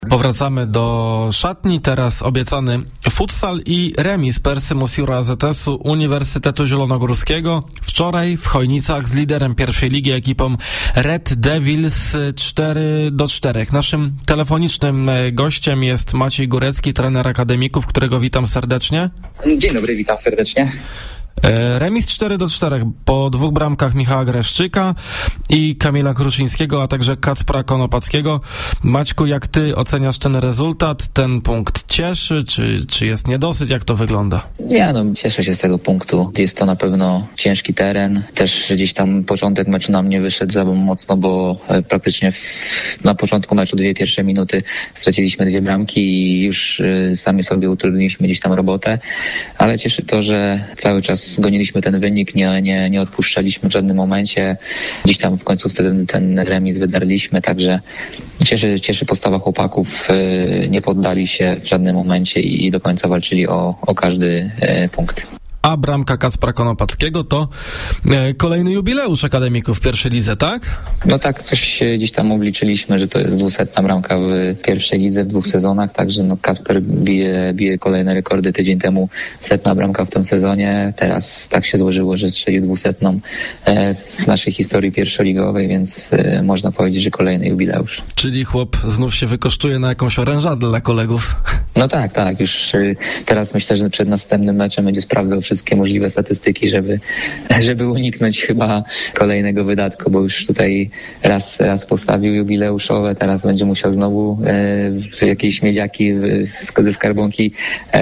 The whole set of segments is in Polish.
Powracamy do szatni, teraz obiecany futsal i remis Percymus Jura AZS-u Uniwersytetu Zielonogórskiego. Wczoraj w Chojnicach z liderem pierwszej ligi, ekipą Red Devils 4-4. Naszym telefonicznym gościem jest Maciej Górecki, trener akademików, którego witam serdecznie. Dzień dobry, witam serdecznie. Remis 4-4 po 2 bramkach Michała Greszczyka i Kamila Kruszyńskiego, a także Kacpra Konopackiego. Maćku, jak ty oceniasz ten rezultat? Ten punkt cieszy, czy jest niedosyt? Jak to wygląda? Cieszę się z tego punktu. Jest to na pewno ciężki teren. Też gdzieś tam początek meczu nam nie wyszedł za mocno, bo praktycznie na początku meczu 2 pierwsze minuty straciliśmy 2 bramki i już sami sobie utrudniliśmy gdzieś tam robotę, ale cieszy to, że cały czas goniliśmy ten wynik, nie odpuszczaliśmy w żadnym momencie. Gdzieś tam w końcówce ten remis wydarliśmy, także cieszy postawa chłopaków. Nie poddali się w żadnym momencie i do końca walczyli o każdy punkt. A bramka Kacpra Konopackiego to kolejny jubileusz akademików w pierwszej lidze, tak? No tak, coś gdzieś tam obliczyliśmy, że to jest 200 bramka w pierwszej lidze w 2 sezonach, także Kacper bije kolejne rekordy. Tydzień temu 100 bramka w tym sezonie, teraz tak się złożyło, że strzelił 200 w naszej historii pierwszoligowej, więc można powiedzieć, że kolejny jubileusz. Czyli chłop znów się wykosztuje na jakąś orężadę dla kolegów. No tak, już teraz myślę, że przed następnym meczem będzie sprawdzał wszystkie możliwe statystyki, żeby uniknąć chyba kolejnego wydatku, bo już tutaj raz postawił jubileuszowe, teraz będzie musiał znowu jakieś miedziaki ze skarbonki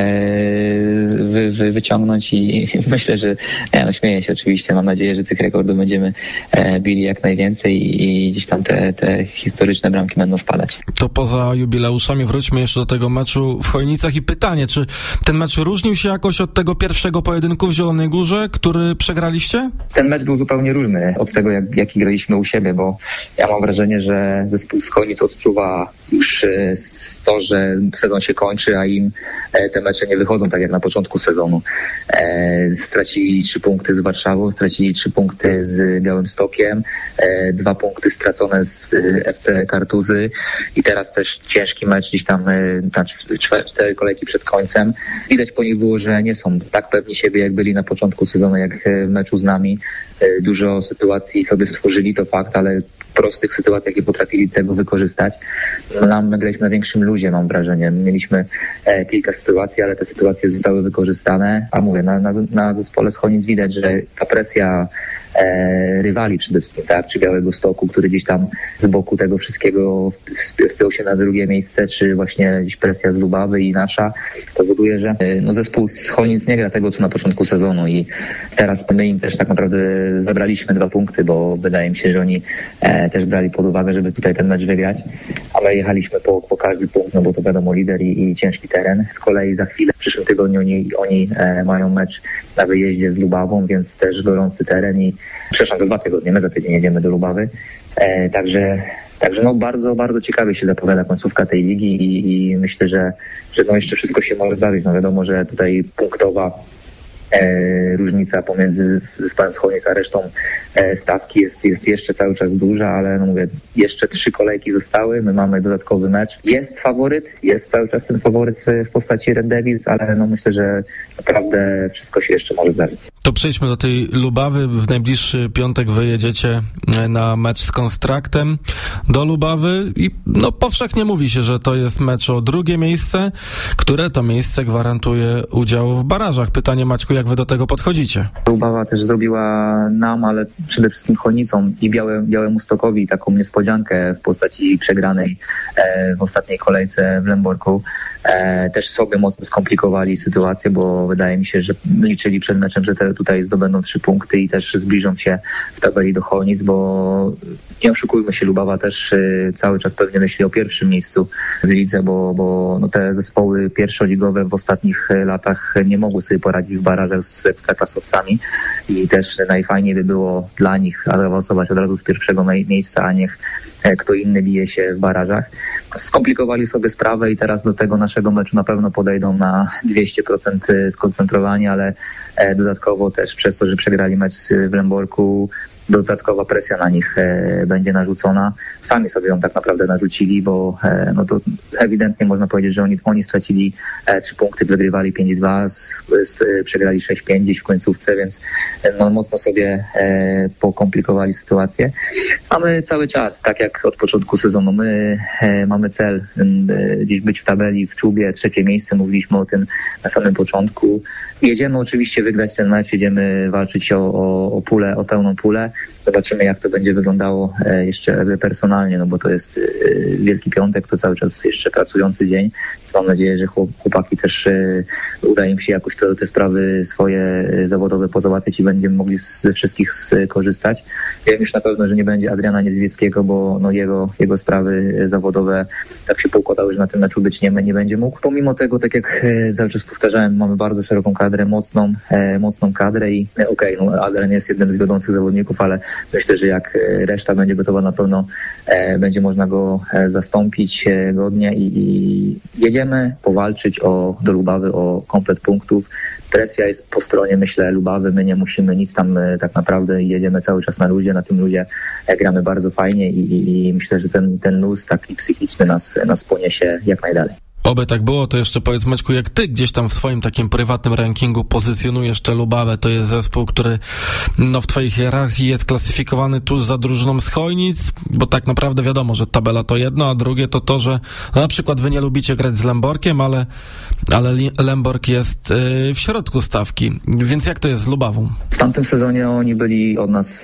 wyciągnąć i myślę, że śmieję się oczywiście, mam nadzieję, że tych rekordów będziemy bili jak najwięcej i gdzieś tam te historyczne bramki będą wpadać. To poza jubileuszami wróćmy jeszcze do tego meczu w Chojnicach i pytanie, czy ten mecz różnił się jakoś od tego pierwszego pojedynku w Zielonej Górze, który przegraliście? Ten mecz był zupełnie różny od tego, jaki graliśmy u siebie, bo ja mam wrażenie, że zespół z Chojnic odczuwa już to, że sezon się kończy, a im te mecze nie wychodzą tak jak na początku sezonu. Stracili 3 punkty z Warszawą, stracili 3 punkty z Białymstokiem, 2 punkty stracone z FC Kartuzy i teraz też ciężki mecz gdzieś tam 4 kolejki przed końcem. Widać po nich było, że nie są tak pewni siebie, jak byli na początku sezonu, jak w meczu z nami. Dużo sytuacji sobie stworzyli, to fakt, ale w prostych sytuacjach nie potrafili tego wykorzystać. My graliśmy na większym luzie, mam wrażenie. Mieliśmy kilka sytuacji, ale te sytuacje zostały wykorzystane. A mówię, na zespole z Chojnic widać, że ta presja rywali przede wszystkim, tak, czy Białegostoku, który gdzieś tam z boku tego wszystkiego wpiął się na drugie miejsce, czy właśnie gdzieś presja z Lubawy i nasza, powoduje, że zespół z Chojnic nie gra tego, co na początku sezonu i teraz my im też tak naprawdę zabraliśmy 2 punkty, bo wydaje mi się, że oni też brali pod uwagę, żeby tutaj ten mecz wygrać, ale jechaliśmy po każdy punkt, bo to wiadomo lider i ciężki teren. Z kolei za chwilę, w przyszłym tygodniu oni mają mecz na wyjeździe z Lubawą, więc też gorący teren i za 2 tygodnie, my za tydzień jedziemy do Lubawy. Także bardzo, bardzo ciekawie się zapowiada końcówka tej ligi i myślę, że jeszcze wszystko się może zdarzyć. Wiadomo, że tutaj punktowa różnica pomiędzy zespołem z Chojnic a resztą stawki jest jeszcze cały czas duża, ale mówię, jeszcze 3 kolejki zostały, my mamy dodatkowy mecz. Jest faworyt, jest cały czas ten faworyt w postaci Red Devils, ale myślę, że naprawdę wszystko się jeszcze może zdarzyć. To przejdźmy do tej Lubawy. W najbliższy piątek wyjedziecie na mecz z Konstraktem do Lubawy i powszechnie mówi się, że to jest mecz o 2. miejsce, które to miejsce gwarantuje udział w barażach. Pytanie, Maćku, jak wy do tego podchodzicie? Lubawa też zrobiła nam, ale przede wszystkim Chojnicom i Białemustokowi taką niespodziankę w postaci przegranej w ostatniej kolejce w Lęborku. Też sobie mocno skomplikowali sytuację, bo wydaje mi się, że liczyli przed meczem, że tutaj zdobędą 3 punkty i też zbliżą się w tabeli do Chojnic, bo nie oszukujmy się, Lubawa też cały czas pewnie myśli o pierwszym miejscu w lidze, bo te zespoły pierwszoligowe w ostatnich latach nie mogły sobie poradzić w barażach z ekstraklasowcami i też najfajniej by było dla nich awansować od razu z pierwszego miejsca, a niech kto inny bije się w barażach. Skomplikowali sobie sprawę i teraz do tego naszego meczu na pewno podejdą na 200% skoncentrowani, ale dodatkowo też przez to, że przegrali mecz w Lęborku, dodatkowa presja na nich będzie narzucona. Sami sobie ją tak naprawdę narzucili, bo no to ewidentnie można powiedzieć, że oni stracili 3 punkty, wygrywali 5-2, przegrali 6-5 gdzieś w końcówce, więc no, mocno sobie pokomplikowali sytuację. A my cały czas, tak jak od początku sezonu, my mamy cel gdzieś być w tabeli, w czubie, 3. miejsce, mówiliśmy o tym na samym początku. Jedziemy oczywiście wygrać ten mecz, jedziemy walczyć o pulę, o pełną pulę. Zobaczymy, jak to będzie wyglądało jeszcze personalnie, no bo to jest Wielki Piątek, to cały czas jeszcze pracujący dzień. Mam nadzieję, że chłopaki też uda im się jakoś te sprawy swoje zawodowe pozałatwiać i będziemy mogli ze wszystkich skorzystać. Wiem już na pewno, że nie będzie Adriana Niedźwieckiego, bo no jego sprawy zawodowe tak się poukładały, że na tym meczu być nie będzie mógł. Pomimo tego, tak jak cały czas powtarzałem, mamy bardzo szeroką kadrę, mocną kadrę i no Adrian jest jednym z wiodących zawodników, ale myślę, że jak reszta będzie gotowa, na pewno będzie można go zastąpić godnie i jedziemy powalczyć do Lubawy o komplet punktów. Presja jest po stronie, myślę, Lubawy. My nie musimy nic tam tak naprawdę. Jedziemy cały czas na luzie. Na tym luzie gramy bardzo fajnie i myślę, że ten luz taki psychiczny nas poniesie jak najdalej. Oby tak było, to jeszcze powiedz, Maćku, jak ty gdzieś tam w swoim takim prywatnym rankingu pozycjonujesz tę Lubawę? To jest zespół, który no w twojej hierarchii jest klasyfikowany tuż za drużyną z Chojnic, bo tak naprawdę wiadomo, że tabela to jedno, a drugie to to, że no na przykład wy nie lubicie grać z Lęborkiem, ale Lęborg jest w środku stawki, więc jak to jest z Lubawą? W tamtym sezonie oni byli od nas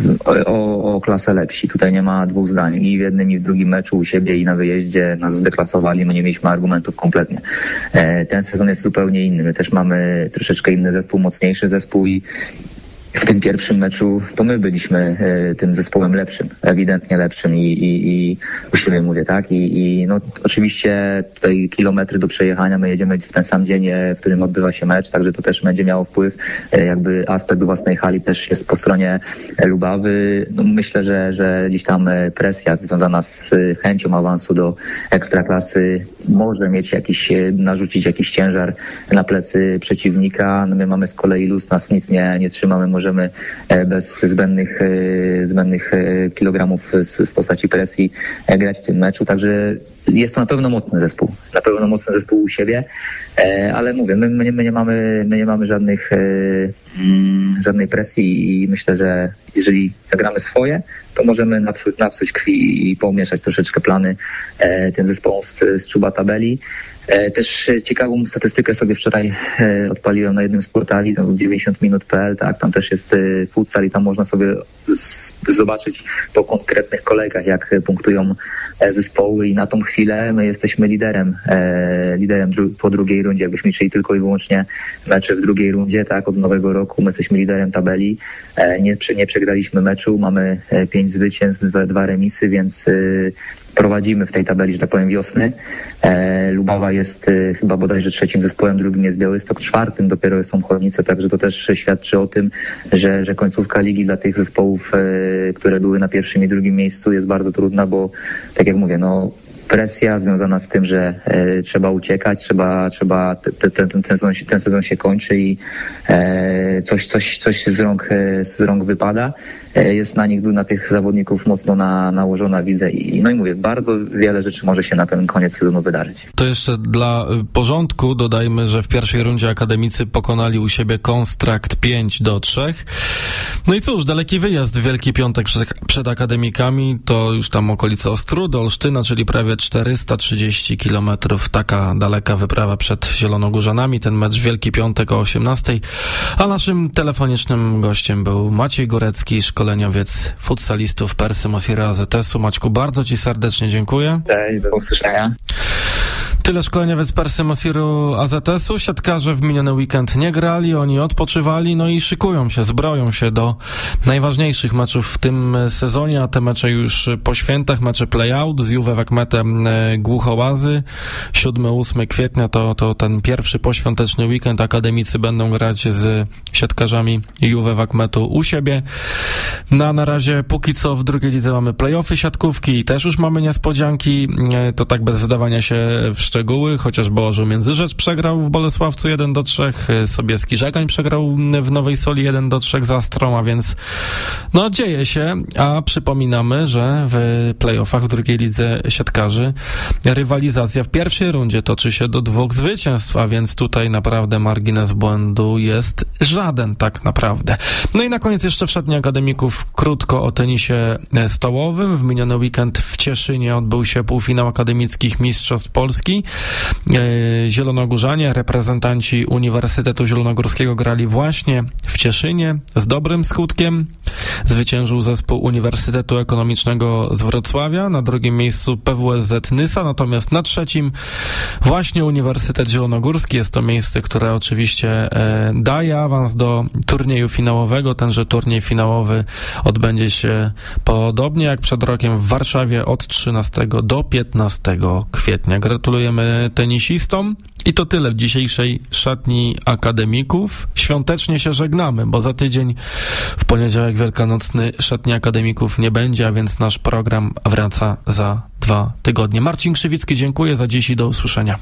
o klasę lepsi, tutaj nie ma dwóch zdań, i w jednym i w drugim meczu u siebie i na wyjeździe nas zdeklasowali, my nie mieliśmy argumentów kompletnie. Ten sezon jest zupełnie inny. My też mamy troszeczkę inny zespół, mocniejszy zespół i w tym pierwszym meczu to my byliśmy tym zespołem lepszym, ewidentnie lepszym i u siebie mówię, tak? I no oczywiście tutaj kilometry do przejechania, my jedziemy w ten sam dzień, w którym odbywa się mecz, także to też będzie miało wpływ. Jakby aspekt własnej hali też jest po stronie Lubawy. No myślę, że gdzieś tam presja związana z chęcią awansu do ekstraklasy może mieć narzucić jakiś ciężar na plecy przeciwnika. No my mamy z kolei luz, nas nic nie trzymamy, możemy bez zbędnych kilogramów w postaci presji grać w tym meczu, także jest to na pewno mocny zespół u siebie, ale mówię, my nie mamy żadnej presji i myślę, że jeżeli zagramy swoje, to możemy napsuć krwi i pomieszać troszeczkę plany tym zespołom z czuba tabeli. Też ciekawą statystykę sobie wczoraj odpaliłem na jednym z portali, 90minut.pl, tak, tam też jest futsal i tam można sobie zobaczyć po konkretnych kolejkach, jak punktują zespoły i na tą chwilę my jesteśmy liderem po drugiej rundzie, jakbyśmy liczyli tylko i wyłącznie mecze w drugiej rundzie, tak, od nowego roku my jesteśmy liderem tabeli, nie przegraliśmy meczu, mamy 5 zwycięstw, 2 remisy, więc prowadzimy w tej tabeli, że tak powiem, wiosny. Lubawa jest chyba bodajże 3. zespołem, drugim jest Białystok, 4. dopiero są Chojnice, także to też świadczy o tym, że końcówka ligi dla tych zespołów, które były na 1. i 2. miejscu jest bardzo trudna, bo tak jak mówię, no presja związana z tym, że trzeba uciekać, ten sezon się kończy i coś z rąk wypada. Jest na tych zawodników mocno nałożona, widzę i mówię, bardzo wiele rzeczy może się na ten koniec sezonu wydarzyć. To jeszcze dla porządku dodajmy, że w pierwszej rundzie akademicy pokonali u siebie Konstrakt 5-3. No i cóż, daleki wyjazd w Wielki Piątek przed akademikami, to już tam okolice Ostrudy, Olsztyna, czyli prawie 430 kilometrów. Taka daleka wyprawa przed Zielonogórzanami. Ten mecz Wielki Piątek o 18:00. A naszym telefonicznym gościem był Maciej Górecki, szkoleniowiec futsalistów Persy Mosira AZS-u. Maćku, bardzo ci serdecznie dziękuję. Cześć, do usłyszenia. Tyle szkoleniowiec Persy Mosiru AZS-u. Siatkarze w miniony weekend nie grali, oni odpoczywali, no i szykują się, zbroją się do najważniejszych meczów w tym sezonie, a te mecze już po świętach, mecze play-out z Juve Wakmetem Głuchołazy. 7-8 kwietnia to ten pierwszy poświąteczny weekend. Akademicy będą grać z siatkarzami Juve Wakmetu u siebie. Na razie póki co w drugiej lidze mamy play-offy siatkówki i też już mamy niespodzianki. To tak bez wdawania się w szczegóły, chociażby Orzeł Międzyrzecz przegrał w Bolesławcu 1-3, Sobieski Żagań przegrał w Nowej Soli 1-3 z Astrą, a więc no dzieje się, a przypominamy, że w playoffach w drugiej lidze siatkarzy rywalizacja w pierwszej rundzie toczy się do 2 zwycięstw, a więc tutaj naprawdę margines błędu jest żaden tak naprawdę. No i na koniec jeszcze w szatni akademików krótko o tenisie stołowym. W miniony weekend w Cieszynie odbył się półfinał akademickich Mistrzostw Polski. Zielonogórzanie, reprezentanci Uniwersytetu Zielonogórskiego grali właśnie w Cieszynie z dobrym skutkiem. Zwyciężył zespół Uniwersytetu Ekonomicznego z Wrocławia, na drugim miejscu PWSZ Nysa, natomiast na trzecim właśnie Uniwersytet Zielonogórski. Jest to miejsce, które oczywiście daje awans do turnieju finałowego. Tenże turniej finałowy odbędzie się podobnie jak przed rokiem w Warszawie od 13 do 15 kwietnia. Gratulujemy tenisistom. I to tyle w dzisiejszej szatni akademików. Świątecznie się żegnamy, bo za tydzień w poniedziałek wielkanocny szatni akademików nie będzie, a więc nasz program wraca za 2 tygodnie. Marcin Krzywicki, dziękuję za dziś i do usłyszenia.